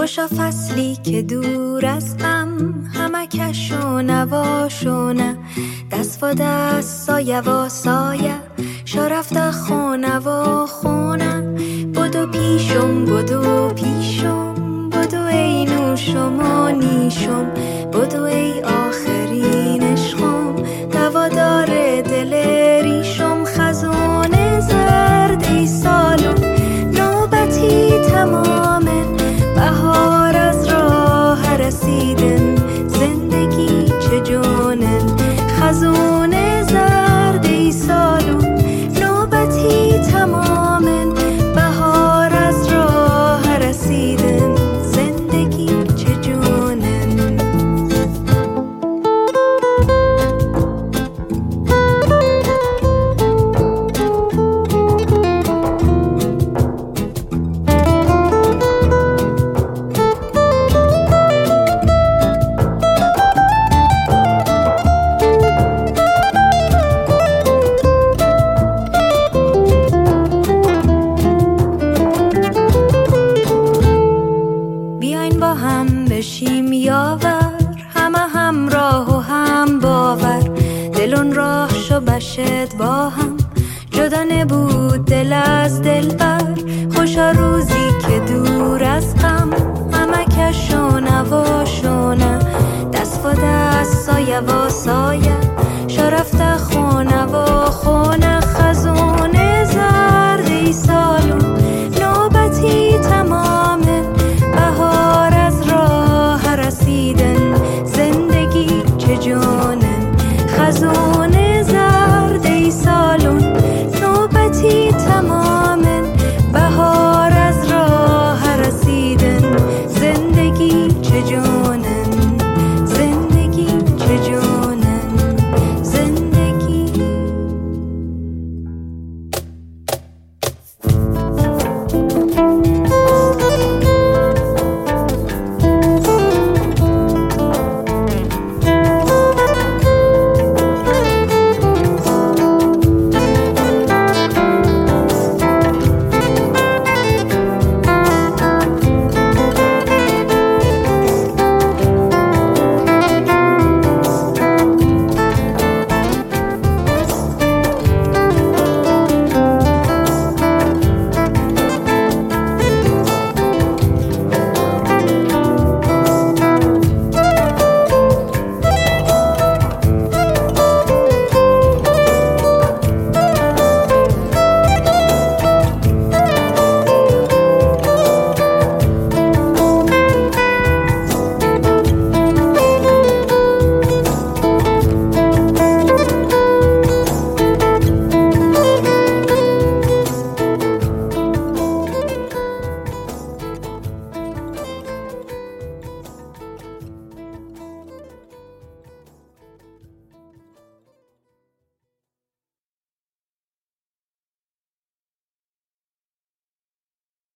خوشا فصلی که دور از غم، همکش و نواشونه، دست و دست سایه و سایه، شرفت خونه و خونه. بدو پیشم بدو پیشم، بدو ای نوشم و نیشم، بدو ای آخرین عشقم، دوادار دل ریشم. خزون زرد ای سالم، نوبتی تمامه، بهار از راه رسیدن، زندگی چه جونن. خزون زرد ای سالم، نوبتی تمامه، بهار از راه رسیدن، زندگی چه جونن. با هم بشیم یاور، همه همراه و هم باور، دلون راه شو بشد با هم، جدا نبود دل از دل بر. خوشا روزی که دور از غم، همه کشونه و شونه، دست و دست سایه و سایه، شرفت